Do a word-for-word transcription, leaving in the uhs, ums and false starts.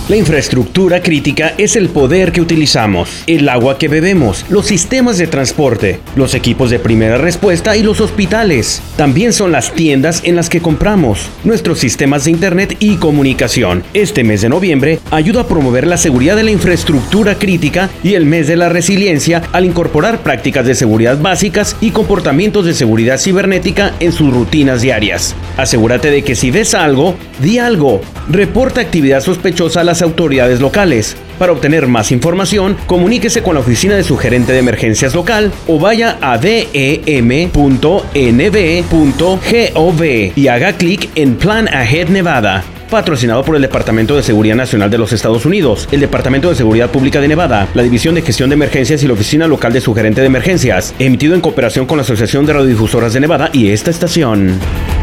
La infraestructura crítica es el poder que utilizamos, el agua que bebemos, los sistemas de transporte, los equipos de primera respuesta y los hospitales. También son las tiendas en las que compramos, nuestros sistemas de internet y comunicación. Este mes de noviembre ayuda a promover la seguridad de la infraestructura crítica y el mes de la resiliencia al incorporar prácticas de seguridad básicas y comportamientos de seguridad cibernética en sus rutinas diarias. Asegúrate de que si ves algo, di algo. Reporta actividad sospechosa a las autoridades locales. Para obtener más información, comuníquese con la oficina de su gerente de emergencias local o vaya a d e m punto n b punto gov y haga clic en Plan Ahead Nevada. Patrocinado por el Departamento de Seguridad Nacional de los Estados Unidos, el Departamento de Seguridad Pública de Nevada, la División de Gestión de Emergencias y la Oficina Local de su Gerente de Emergencias. Emitido en cooperación con la Asociación de Radiodifusoras de Nevada y esta estación.